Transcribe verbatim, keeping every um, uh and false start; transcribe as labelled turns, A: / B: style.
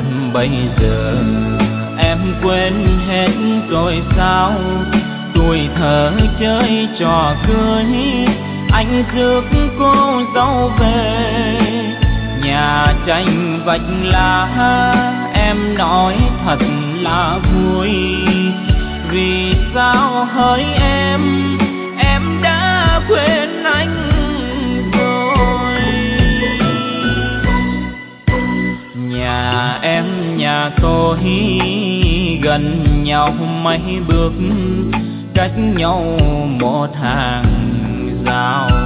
A: em bây giờ. Em quên hết rồi sao? Tuổi thơ chơi trò cưới, anh rước cô dâu về. Nhà tranh vạch lá, em nói thật là vui. Vì sao hỡi em, em đã quên anh rồi. Nhà em nhà tôi gần nhau mấy bước, cách nhau một hàng rào.